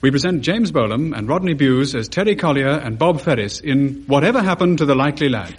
we present James Bolam and Rodney Bewes as Terry Collier and Bob Ferris in Whatever Happened to the Likely Lad.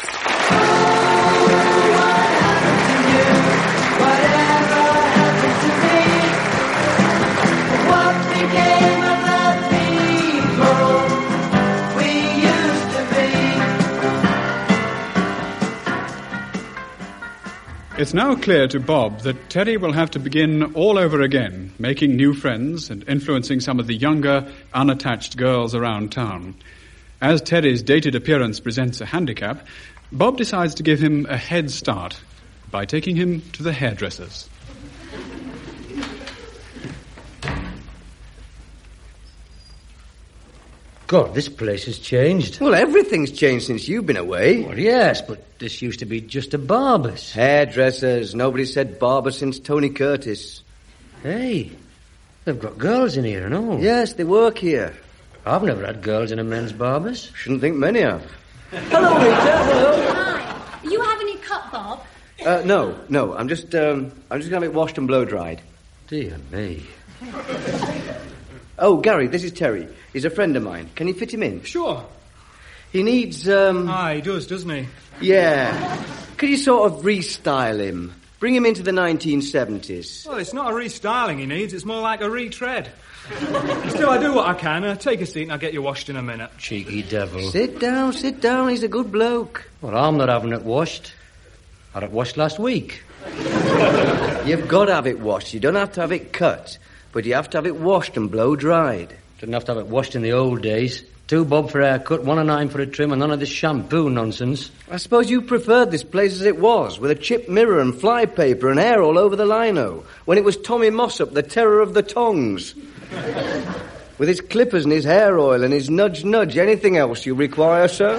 It's now clear to Bob that Terry will have to begin all over again, making new friends and influencing some of the younger, unattached girls around town. As Terry's dated appearance presents a handicap, Bob decides to give him a head start by taking him to the hairdressers. God, this place has changed. Well, everything's changed since you've been away. Well, yes, but this used to be just a barber's. Hairdressers. Nobody said barber since Tony Curtis. Hey, they've got girls in here and all. Yes, they work here. I've never had girls in a men's barber's. Shouldn't think many have. Hello, Rita. Hello. Hi. Are you having it cut, Bob? No. I'm just going to have it washed and blow dried. Dear me. Oh, Gary, this is Terry. He's a friend of mine. Can you fit him in? Sure. He needs, he does, doesn't he? Yeah. Could you sort of restyle him? Bring him into the 1970s. Well, it's not a restyling he needs. It's more like a retread. Still, I do what I can. Take a seat and I'll get you washed in a minute. Cheeky devil. Sit down. He's a good bloke. Well, I'm not having it washed. I had it washed last week. You've got to have it washed. You don't have to have it cut. But you have to have it washed and blow dried. Didn't have to have it washed in the old days. 2 bob for a haircut, 1 and 9 for a trim, and none of this shampoo nonsense. I suppose you preferred this place as it was, with a chipped mirror and flypaper and hair all over the lino, when it was Tommy Mossop, the terror of the tongs. With his clippers and his hair oil and his nudge. Anything else you require, sir?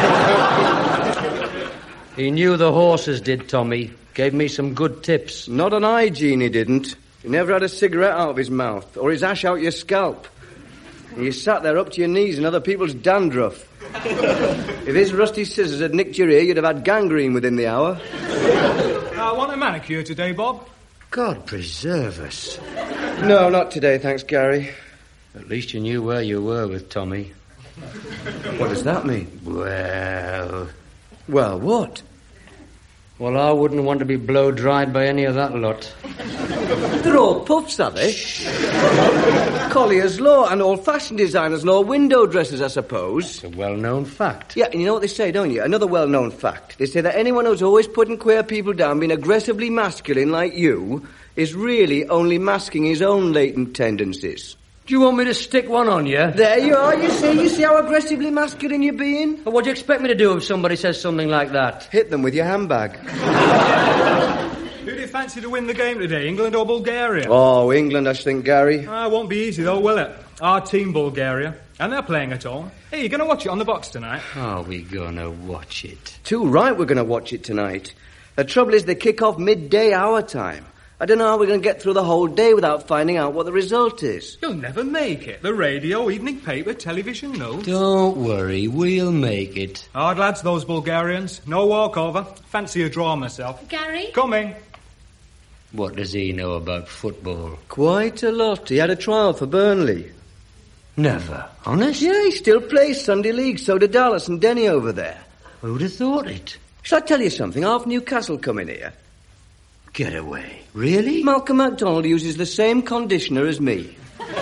He knew the horses did, Tommy. Gave me some good tips. Not on hygiene, he didn't. He never had a cigarette out of his mouth, or his ash out your scalp. And you sat there up to your knees in other people's dandruff. If his rusty scissors had nicked your ear, you'd have had gangrene within the hour. I want a manicure today, Bob. God preserve us. No, not today, thanks, Gary. At least you knew where you were with Tommy. What does that mean? Well, what? Well, I wouldn't want to be blow-dried by any of that lot. They're all puffs, are they? Collier's Law and old-fashioned designers' law window dressers, I suppose. It's a well-known fact. Yeah, and you know what they say, don't you? Another well-known fact. They say that anyone who's always putting queer people down, being aggressively masculine like you, is really only masking his own latent tendencies. Do you want me to stick one on you? There you are, you see how aggressively masculine you're being? But what do you expect me to do if somebody says something like that? Hit them with your handbag. Who do you fancy to win the game today, England or Bulgaria? Oh, England, I think, Gary. It won't be easy, though, will it? Our team, Bulgaria. And they're playing at home. Hey, you're going to watch it on the box tonight? Are we going to watch it? Too right we're going to watch it tonight. The trouble is they kick off midday our time. I don't know how we're going to get through the whole day without finding out what the result is. You'll never make it. The radio, evening paper, television, no. Don't worry, we'll make it. Hard lads, those Bulgarians. No walkover. Fancy a draw myself. Gary? Coming. What does he know about football? Quite a lot. He had a trial for Burnley. Never. Honest? Yeah, he still plays Sunday League. So do Dallas and Denny over there. Who'd have thought it? Shall I tell you something? Half Newcastle come in here. Get away. Really? Malcolm MacDonald uses the same conditioner as me.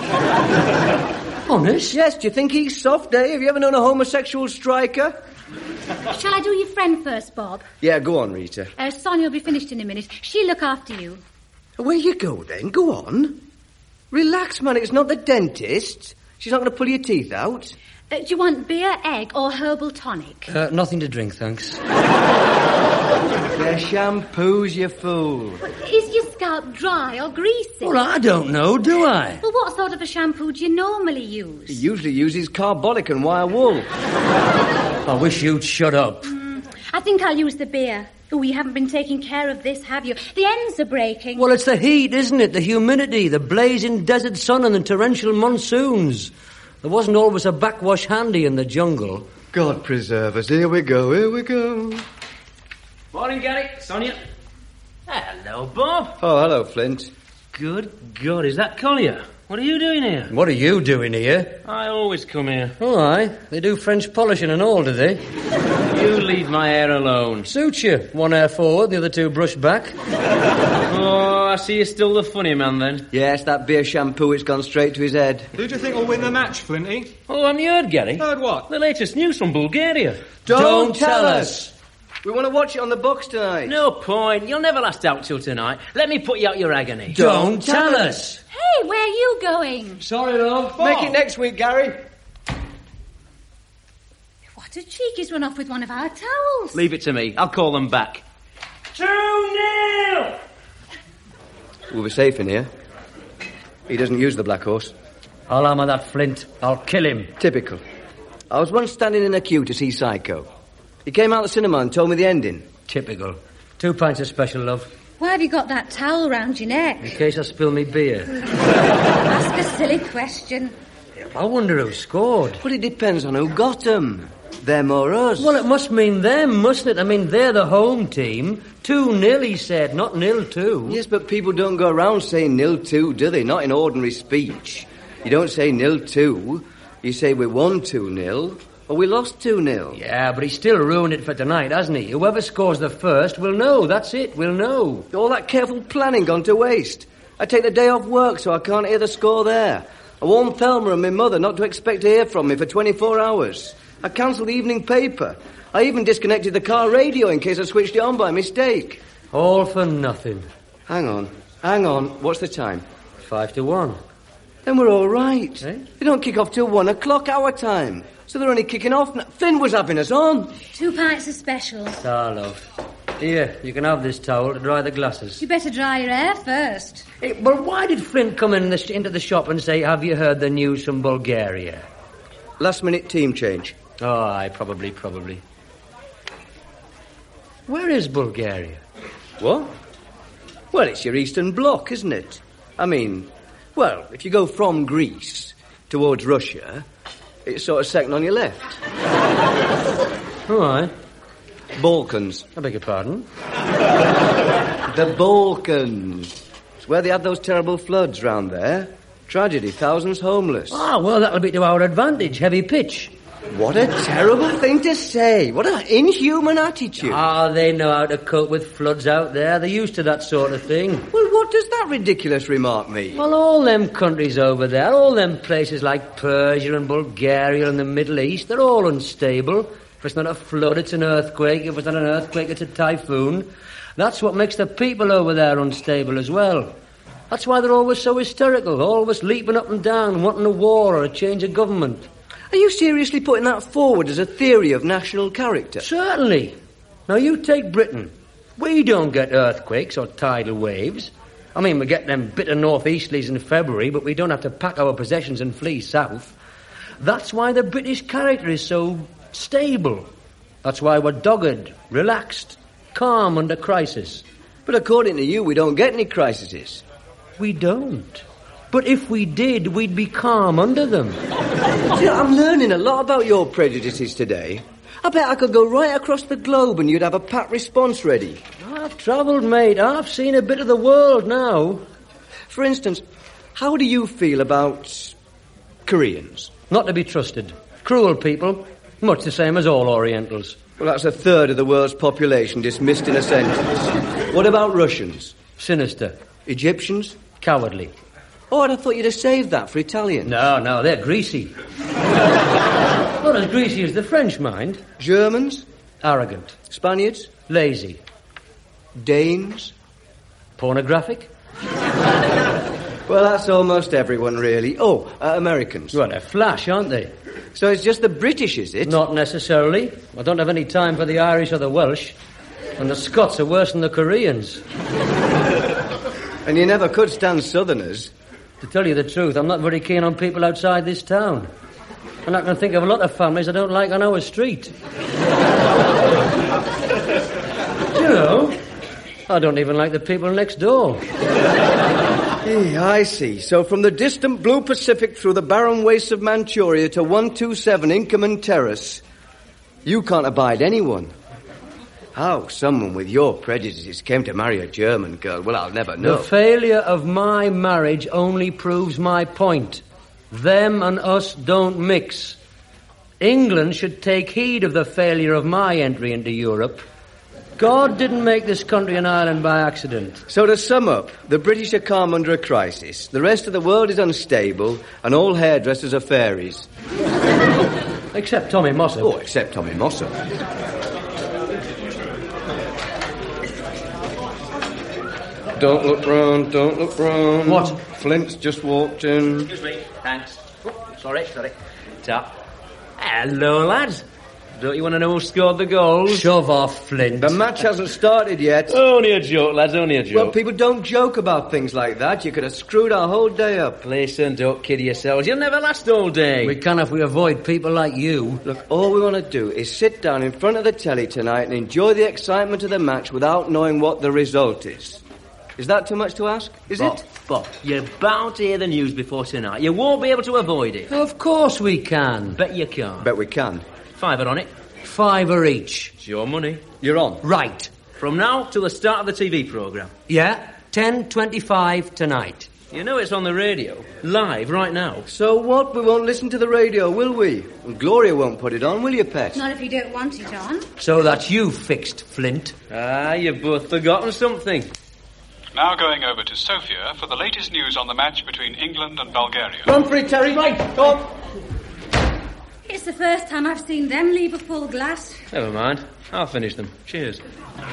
Honest? Yes, do you think he's soft, eh? Have you ever known a homosexual striker? Shall I do your friend first, Bob? Yeah, go on, Rita. Sonia will be finished in a minute. She'll look after you. Where you go, then? Go on. Relax, man. It's not the dentist. She's not going to pull your teeth out. Do you want beer, egg, or herbal tonic? Nothing to drink, thanks. They're shampoos, you fool. Is your scalp dry or greasy? Well, I don't know, do I? Well, what sort of a shampoo do you normally use? He usually uses carbolic and wire wool. I wish you'd shut up. I think I'll use the beer. Oh, you haven't been taking care of this, have you? The ends are breaking. Well, it's the heat, isn't it? The humidity, the blazing desert sun and the torrential monsoons. There wasn't always a backwash handy in the jungle. God preserve us. Here we go. Morning, Gary. Sonia. Hello, Bob. Oh, hello, Flint. Good God, is that Collier? What are you doing here? What are you doing here? I always come here. Oh, aye. They do French polishing and all, do they? You leave my hair alone. Suits you. One hair forward, the other two brushed back. Oh, I see you're still the funny man then. Yes, that beer shampoo, it's gone straight to his head. Who do you think will win the match, Flinty? Oh, haven't you heard, Gary? Heard what? The latest news from Bulgaria. Don't tell us! We want to watch it on the box tonight. No point. You'll never last out till tonight. Let me put you out your agony. Don't tell us! Hey, where are you going? Sorry, love. Make it next week, Gary. What a cheek, he's run off with one of our towels. Leave it to me. I'll call them back. 2-0! We'll be safe in here. He doesn't use the Black Horse. I'll hammer that Flint. I'll kill him. Typical. I was once standing in a queue to see Psycho. He came out of the cinema and told me the ending. Typical. 2 pints of special, love. Why have you got that towel round your neck? In case I spill me beer. Ask a silly question. I wonder who scored. Well, it depends on who got them. Them or us. Well, it must mean them, mustn't it? I mean, they're the home team. 2-0, he said, not 0-2. Yes, but people don't go around saying 0-2, do they? Not in ordinary speech. You don't say 0-2. You say we won 2-0 or we lost 2-0. Yeah, but he's still ruined it for tonight, hasn't he? Whoever scores the first will know. That's it, we'll know. All that careful planning gone to waste. I take the day off work so I can't hear the score there. I warned Thelma and my mother not to expect to hear from me for 24 hours. I cancelled the evening paper. I even disconnected the car radio in case I switched it on by mistake. All for nothing. Hang on. What's the time? 5-1. Then we're all right. Eh? They don't kick off till 1 o'clock our time. So they're only kicking off now. Flynn was having us on. 2 pints of special. Ah, love. Here, you can have this towel to dry the glasses. You better dry your hair first. Hey, well, why did Flint come into the shop and say, have you heard the news from Bulgaria? Last minute team change. Oh, aye, probably. Where is Bulgaria? What? Well, it's your Eastern Bloc, isn't it? I mean, well, if you go from Greece towards Russia, it's sort of second on your left. Oh, aye. Balkans. I beg your pardon? The Balkans. It's where they had those terrible floods round there. Tragedy, thousands homeless. Ah, well, that'll be to our advantage. Heavy pitch. What a terrible thing to say. What an inhuman attitude. Ah, they know how to cope with floods out there. They're used to that sort of thing. Well, what does that ridiculous remark mean? Well, all them countries over there, all them places like Persia and Bulgaria and the Middle East, they're all unstable. If it's not a flood, it's an earthquake. If it's not an earthquake, it's a typhoon. That's what makes the people over there unstable as well. That's why they're always so hysterical, always leaping up and down, wanting a war or a change of government. Are you seriously putting that forward as a theory of national character? Certainly. Now, you take Britain. We don't get earthquakes or tidal waves. I mean, we get them bitter northeasterlies in February, but we don't have to pack our possessions and flee south. That's why the British character is so stable. That's why we're dogged, relaxed, calm under crisis. But according to you, we don't get any crises. We don't. But if we did, we'd be calm under them. You know, I'm learning a lot about your prejudices today. I bet I could go right across the globe and you'd have a pat response ready. I've travelled, mate. I've seen a bit of the world now. For instance, how do you feel about Koreans? Not to be trusted. Cruel people. Much the same as all Orientals. Well, that's a third of the world's population dismissed in a sentence. What about Russians? Sinister. Egyptians? Cowardly. Oh, I'd have thought you'd have saved that for Italians. No, they're greasy. Not as greasy as the French, mind. Germans? Arrogant. Spaniards? Lazy. Danes? Pornographic. Well, that's almost everyone, really. Oh, Americans. Well, they're flash, aren't they? So it's just the British, is it? Not necessarily. I don't have any time for the Irish or the Welsh. And the Scots are worse than the Koreans. And you never could stand Southerners. To tell you the truth, I'm not very keen on people outside this town. And I can think of a lot of families I don't like on our street. You know, I don't even like the people next door. Hey, I see. So from the distant blue Pacific through the barren wastes of Manchuria to 127 Inkerman Terrace, you can't abide anyone. How someone with your prejudices came to marry a German girl, well, I'll never know. The failure of my marriage only proves my point. Them and us don't mix. England should take heed of the failure of my entry into Europe. God didn't make this country an island by accident. So to sum up, the British are calm under a crisis, the rest of the world is unstable, and all hairdressers are fairies. Except Tommy Mossop. Oh, except Tommy Mossop. Don't look round, don't look round. What? Flint's just walked in. Excuse me. Thanks. Oh, sorry. Tap. Hello, lads. Don't you want to know who scored the goals? Shove off, Flint. The match hasn't started yet. Only a joke, lads, only a joke. Well, people don't joke about things like that. You could have screwed our whole day up. Listen, don't kid yourselves. You'll never last all day. We can if we avoid people like you. Look, all we want to do is sit down in front of the telly tonight and enjoy the excitement of the match without knowing what the result is. Is that too much to ask? Is it? Bob, you're bound to hear the news before tonight. You won't be able to avoid it. Of course we can. Bet you can't. Bet we can. £5 on it. £5 each. It's your money. You're on. Right. From now till the start of the TV programme. Yeah, 10:25 tonight. You know it's on the radio. Live right now. So what? We won't listen to the radio, will we? And Gloria won't put it on, will you, Pet? Not if you don't want it on. So that's you fixed, Flint. Ah, you've both forgotten something. Now going over to Sofia for the latest news on the match between England and Bulgaria. Run for it, Terry. Right, go on. It's the first time I've seen them leave a full glass. Never mind. I'll finish them. Cheers.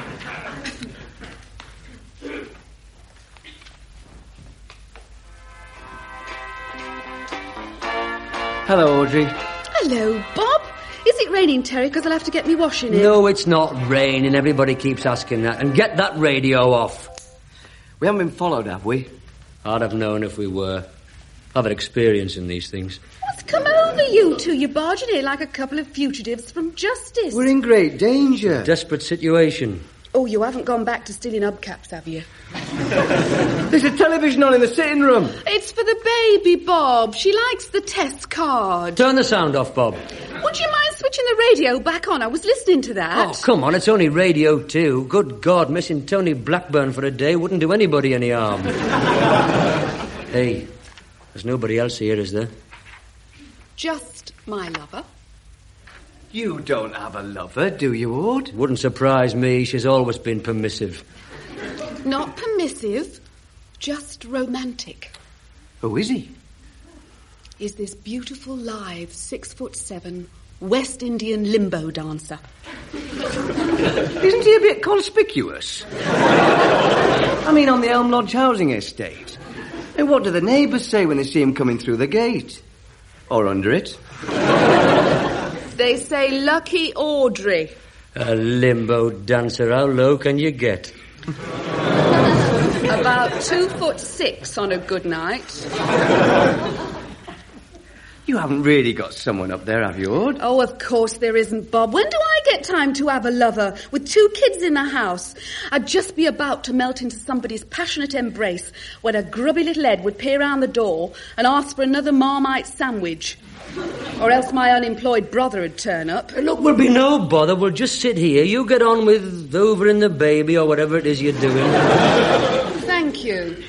Hello, Audrey. Hello, Bob. Is it raining, Terry? Because I'll have to get me washing in. No, it's not raining. Everybody keeps asking that. And get that radio off. We haven't been followed, have we? I'd have known if we were. I've had experience in these things. What's come over you two? You're barging in like a couple of fugitives from justice. We're in great danger. Desperate situation. Oh, you haven't gone back to stealing hubcaps, have you? There's a television on in the sitting room. It's for the baby, Bob. She likes the test card. Turn the sound off, Bob. Would you mind switching the radio back on? I was listening to that. Oh, come on, it's only Radio 2. Good God, missing Tony Blackburn for a day wouldn't do anybody any harm. Hey, there's nobody else here, is there? Just my lover. You don't have a lover, do you, Aud? Wouldn't surprise me. She's always been permissive. Not permissive, just romantic. Who is he? Is this beautiful, live, 6'7" West Indian limbo dancer. Isn't he a bit conspicuous? I mean, on the Elm Lodge housing estate. And what do the neighbours say when they see him coming through the gate? Or under it? They say lucky Audrey. A limbo dancer, how low can you get? About 2'6" on a good night. You haven't really got someone up there, have you, Aud? Oh, of course there isn't, Bob. When do I get time to have a lover with 2 kids in the house? I'd just be about to melt into somebody's passionate embrace when a grubby little Ed would peer round the door and ask for another Marmite sandwich. Or else my unemployed brother would turn up. Look, we'll be no bother. We'll just sit here. You get on with hoovering the baby or whatever it is you're doing. Thank you.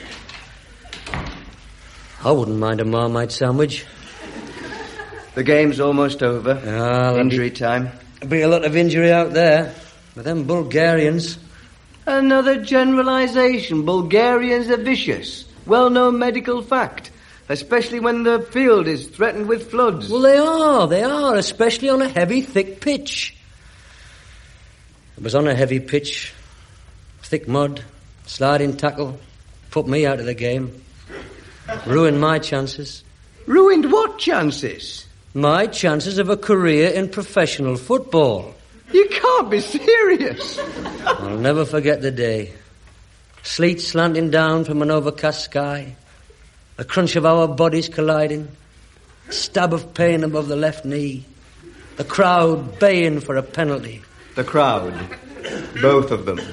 I wouldn't mind a Marmite sandwich. The game's almost over. Injury time. There'll be a lot of injury out there. With them Bulgarians. Another generalisation. Bulgarians are vicious. Well-known medical fact. Especially when the field is threatened with floods. Well, they are, especially on a heavy, thick pitch. It was on a heavy pitch, thick mud, sliding tackle, put me out of the game. Ruined my chances. Ruined what chances? My chances of a career in professional football. You can't be serious. I'll never forget the day. Sleet slanting down from an overcast sky. The crunch of our bodies colliding. A stab of pain above the left knee. The crowd baying for a penalty. The crowd. Both of them.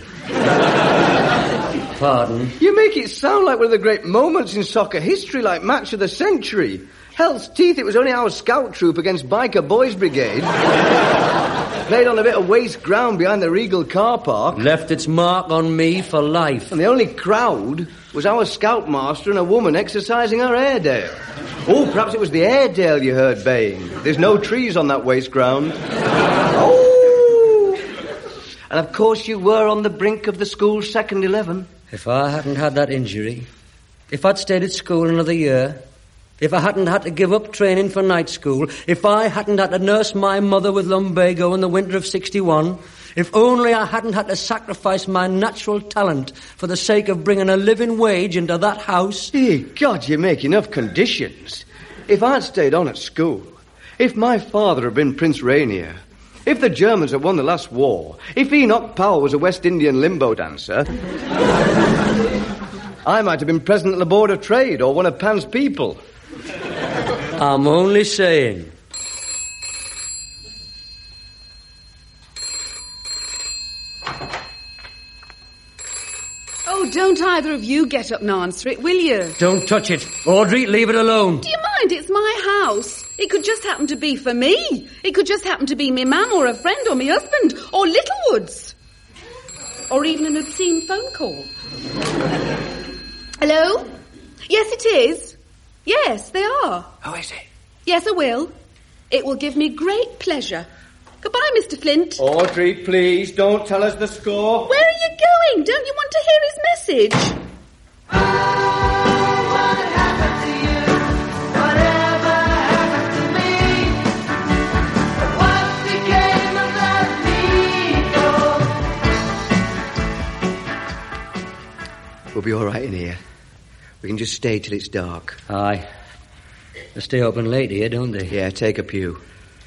Pardon? You make it sound like one of the great moments in soccer history, like match of the century. Hell's teeth, it was only our scout troop against Biker Boys Brigade. Played on a bit of waste ground behind the Regal car park. Left its mark on me for life. And the only crowd was our scoutmaster and a woman exercising her Airedale. Oh, perhaps it was the Airedale you heard baying. There's no trees on that waste ground. Oh! And of course you were on the brink of the school's second 11. If I hadn't had that injury, if I'd stayed at school another year, if I hadn't had to give up training for night school, if I hadn't had to nurse my mother with lumbago in the winter of 61, if only I hadn't had to sacrifice my natural talent for the sake of bringing a living wage into that house... Hey, God, you make enough conditions. If I'd stayed on at school, if my father had been Prince Rainier, if the Germans had won the last war, if Enoch Powell was a West Indian limbo dancer... I might have been president of the Board of Trade or one of Pan's people. I'm only saying. Oh, don't either of you get up and answer it, will you? Don't touch it. Audrey, leave it alone. Do you mind? It's my house. It could just happen to be for me. It could just happen to be me mum or a friend or me husband or Littlewoods. Or even an obscene phone call. Hello? Yes, it is. Yes, they are. Who is it? Yes, I will. It will give me great pleasure. Goodbye, Mr. Flint. Audrey, please, don't tell us the score. Where are you going? Don't you want to hear his message? What happened to you? Whatever happened to me? What became of that people? We'll be all right in here. We can just stay till it's dark. Aye. They stay open late here, don't they? Yeah, take a pew.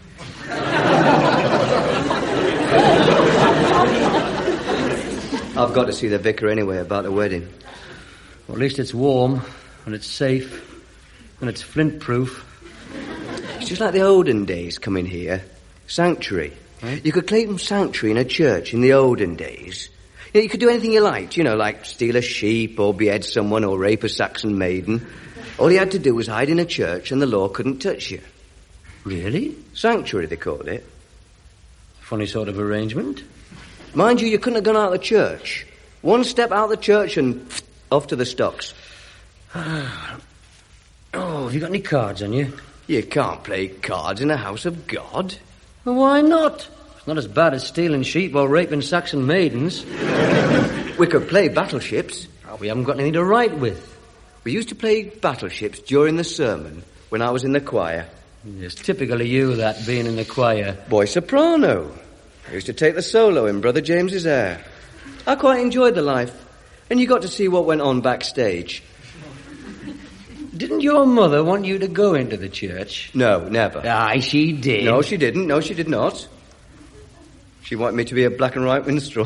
I've got to see the vicar anyway about the wedding. Well, at least it's warm, and it's safe, and it's flint-proof. It's just like the olden days coming here. Sanctuary. Right? You could claim sanctuary in a church in the olden days. You know, you could do anything you liked, you know, like steal a sheep or behead someone or rape a Saxon maiden. All you had to do was hide in a church and the law couldn't touch you. Really? Sanctuary, they called it. Funny sort of arrangement. Mind you couldn't have gone out of the church. One step out of the church and off to the stocks. Oh, have you got any cards on you? You can't play cards in a house of God. Well, why not? It's not as bad as stealing sheep or raping Saxon maidens. We could play battleships. Oh, we haven't got anything to write with. We used to play battleships during the sermon when I was in the choir. It's typical of you, that, being in the choir. Boy soprano. I used to take the solo in Brother James's Air. I quite enjoyed the life. And you got to see what went on backstage. Didn't your mother want you to go into the church? No, never. Aye, she did. No, she didn't. No, she did not. She wanted me to be a black and white minstrel.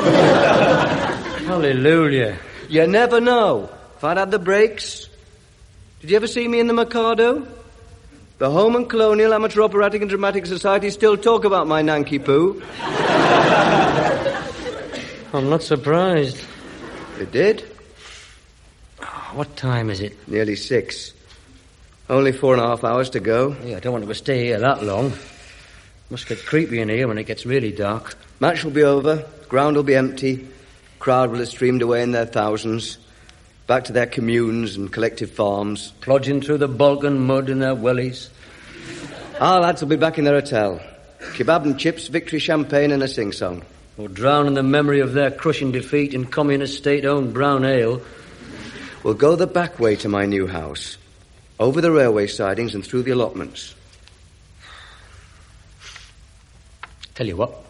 Hallelujah. You never know. If I'd had the breaks. Did you ever see me in the Mikado? The Home and Colonial Amateur Operatic and Dramatic Society still talk about my Nanky Poo. I'm not surprised. You did? What time is it? Nearly 6. Only 4.5 hours to go. Yeah, I don't want to stay here that long. Must get creepy in here when it gets really dark. Match will be over. Ground will be empty. Crowd will have streamed away in their thousands. Back to their communes and collective farms. Plodging through the Balkan mud in their wellies. Our lads will be back in their hotel. Kebab and chips, victory champagne and a sing-song. Or drown in the memory of their crushing defeat in communist state-owned brown ale. We'll go the back way to my new house. Over the railway sidings and through the allotments. Tell you what.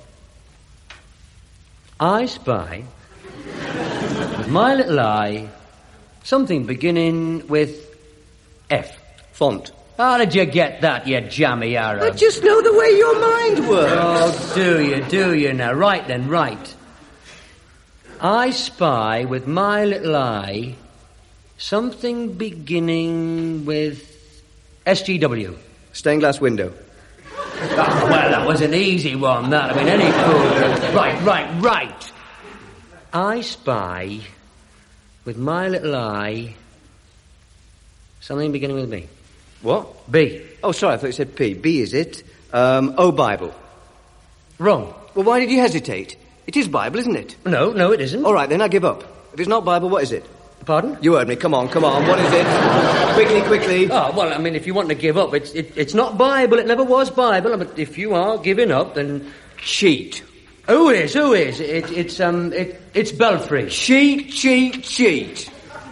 I spy, with my little eye, something beginning with F. Font. How did you get that, you jammy Arab? I just know the way your mind works. Oh, do you now? Right then, right. I spy with my little eye something beginning with SGW. Stained glass window. Oh, well, that was an easy one, that. I mean, any fool. Right. I spy with my little eye something beginning with B. What? B. Oh, sorry, I thought you said P. B, is it? O Bible. Wrong. Well, why did you hesitate? It is Bible, isn't it? No, it isn't. All right, then I give up. If it's not Bible, what is it? Pardon? You heard me. Come on. What is it? Quickly. Oh, well, I mean, if you want to give up, it's not Bible. It never was Bible. But if you are giving up, then... Cheat. Who is? It's Belfry. Cheat.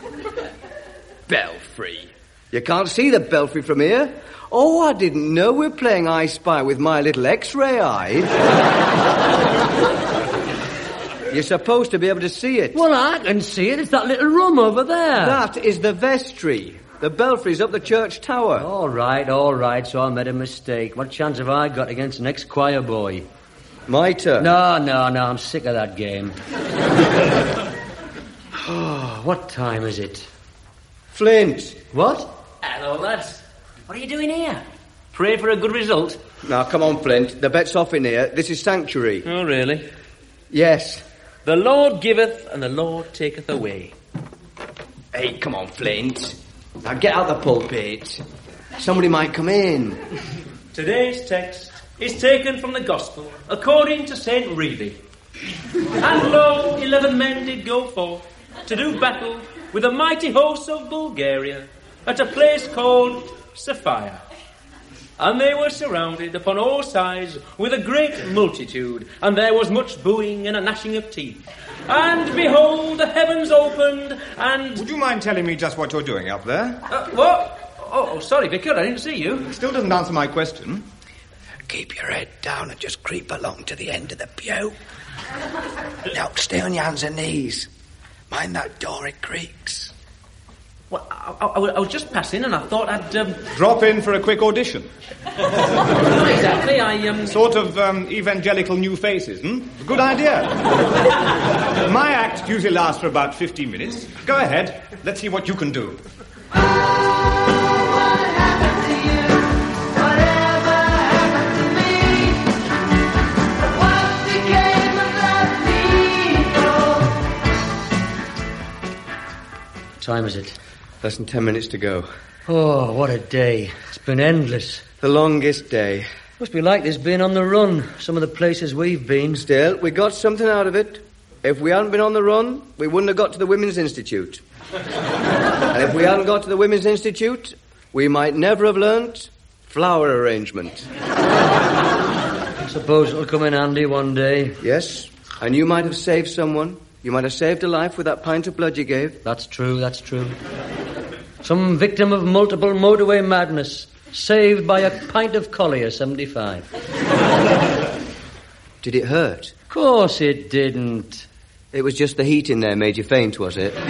Belfry. You can't see the Belfry from here. Oh, I didn't know we're playing I Spy with my little X-ray eye. You're supposed to be able to see it. Well, I can see it. It's that little room over there. That is the vestry. The belfry's up the church tower. All right. So I made a mistake. What chance have I got against an ex-choir boy? My turn. No. I'm sick of that game. Oh, what time is it? Flint. What? Hello, lads. What are you doing here? Pray for a good result. Now, come on, Flint. The bet's off in here. This is sanctuary. Oh, really? Yes. The Lord giveth and the Lord taketh away. Hey, come on, Flint. Now get out the pulpit. Somebody might come in. Today's text is taken from the Gospel according to St. Reeve. And lo, 11 men did go forth to do battle with a mighty host of Bulgaria at a place called Sophia. And they were surrounded upon all sides with a great multitude, and there was much booing and a gnashing of teeth. And behold, the heavens opened, and... Would you mind telling me just what you're doing up there? What? Oh, sorry, Vicar, I didn't see you. Still doesn't answer my question. Keep your head down and just creep along to the end of the pew. Now, stay on your hands and knees. Mind that door, it creaks. Well, I was just passing and I thought I'd... Drop in for a quick audition. Exactly, Sort of evangelical new faces, Good idea. My act usually lasts for about 15 minutes. Go ahead. Let's see what you can do. What time is it? Less than 10 minutes to go. Oh, what a day. It's been endless. The longest day. Must be like this being on the run. Some of the places we've been. Still, we got something out of it. If we hadn't been on the run, we wouldn't have got to the Women's Institute. And if we hadn't got to the Women's Institute, we might never have learnt flower arrangement. I suppose it'll come in handy one day. Yes, and you might have saved someone. You might have saved a life with that pint of blood you gave. That's true. Some victim of multiple motorway madness, saved by a pint of Collier 75. Did it hurt? Of course it didn't. It was just the heat in there made you faint, was it?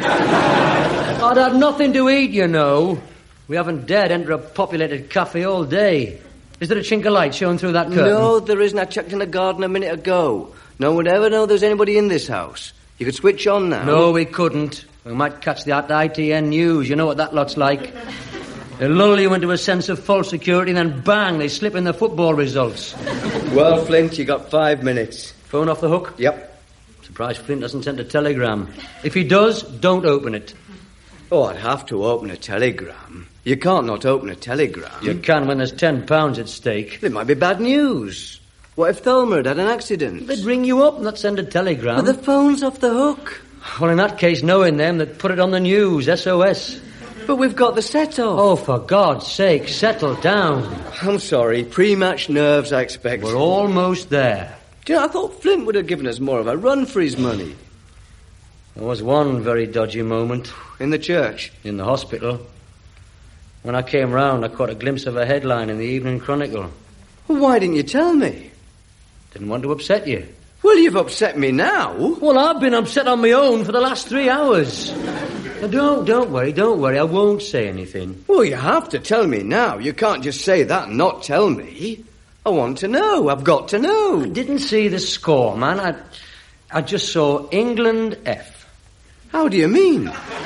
I'd had nothing to eat, you know. We haven't dared enter a populated cafe all day. Is there a chink of light showing through that curtain? No, there isn't. I checked in the garden a minute ago. No one would ever know there's anybody in this house. You could switch on now. No, we couldn't. We might catch the ITN news. You know what that lot's like. They lull you into a sense of false security, and then bang, they slip in the football results. Well, Flint, you got 5 minutes. Phone off the hook? Yep. Surprised Flint hasn't sent a telegram. If he does, don't open it. Oh, I'd have to open a telegram. You can't not open a telegram. You can when there's £10 at stake. It might be bad news. What if Thelma had an accident? They'd ring you up, not send a telegram. But the phone's off the hook. Well, in that case, knowing them, they'd put it on the news, SOS. But we've got the set-off. Oh, for God's sake, settle down. I'm sorry. Pre-match nerves, I expect. We're almost there. Do you know, I thought Flint would have given us more of a run for his money. There was one very dodgy moment. In the church? In the hospital. When I came round, I caught a glimpse of a headline in the Evening Chronicle. Well, why didn't you tell me? Didn't want to upset you. Well, you've upset me now. Well, I've been upset on my own for the last 3 hours. Now, don't worry, I won't say anything. Well, you have to tell me now. You can't just say that and not tell me. I want to know. I've got to know. I didn't see the score, man. I just saw England F. How do you mean?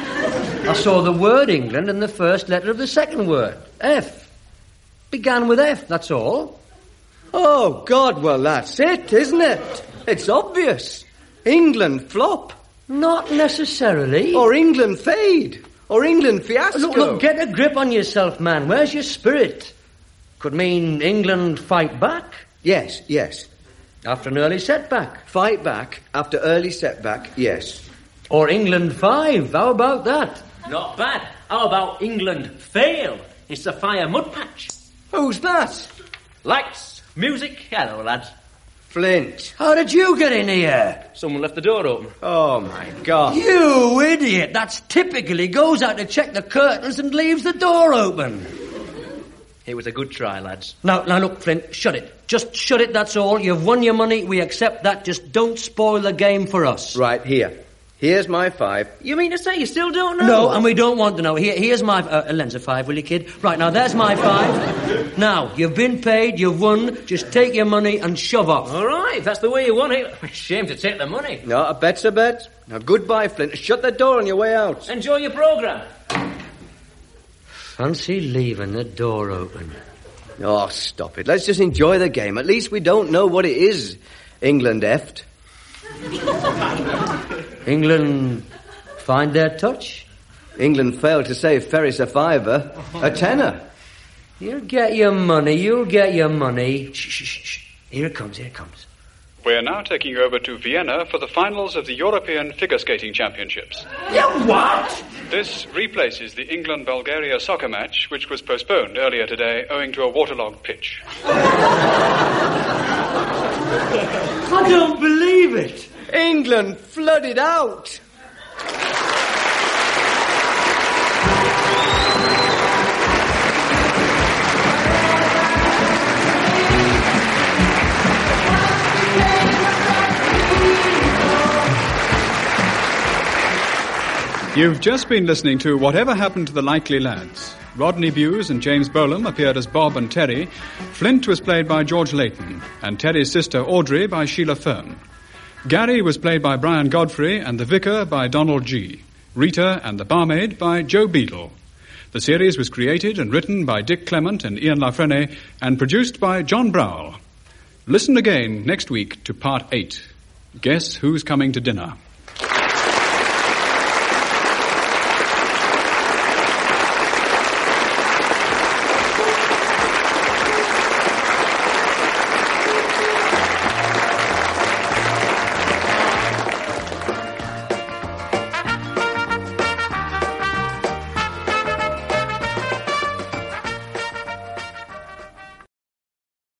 I saw the word England and the first letter of the second word, F. Began with F, that's all. Oh, God, well, that's it, isn't it? It's obvious. England flop. Not necessarily. Or England fade. Or England fiasco. Look, get a grip on yourself, man. Where's your spirit? Could mean England fight back. Yes. After an early setback. Fight back after early setback, yes. Or England 5. How about that? Not bad. How about England fail? It's the fire mud patch. Who's that? Lights, music, hello, lads. Flint. How did you get in here? Someone left the door open. Oh, my God. You idiot! That's typical. He goes out to check the curtains and leaves the door open. It was a good try, lads. Now, look, Flint, shut it. Just shut it, that's all. You've won your money, we accept that. Just don't spoil the game for us. Right, here. Here's my 5. You mean to say you still don't know? No, and we don't want to know. Here's my... lends a 5, will you, kid? Right, now, there's my 5. Now, you've been paid, you've won. Just take your money and shove off. All right, if that's the way you want it. Shame to take the money. No, a bet's a bet. Now, goodbye, Flint. Shut the door on your way out. Enjoy your programme. Fancy leaving the door open. Oh, stop it. Let's just enjoy the game. At least we don't know what it is, England effed. England find their touch? England failed to save Ferris a fiver. A tenner. You'll get your money, you'll get your money. Shh. Here it comes. We're now taking you over to Vienna for the finals of the European Figure Skating Championships. You what? This replaces the England-Bulgaria soccer match, which was postponed earlier today owing to a waterlogged pitch. I don't believe it. England flooded out. You've just been listening to Whatever Happened to the Likely Lads. Rodney Bewes and James Bolam appeared as Bob and Terry. Flint was played by George Layton, and Terry's sister Audrey by Sheila Fern. Gary was played by Brian Godfrey, and the vicar by Donald G. Rita and the barmaid by Joe Beadle. The series was created and written by Dick Clement and Ian Lafrene, and produced by John Browell. Listen again next week to Part 8. Guess Who's Coming to Dinner?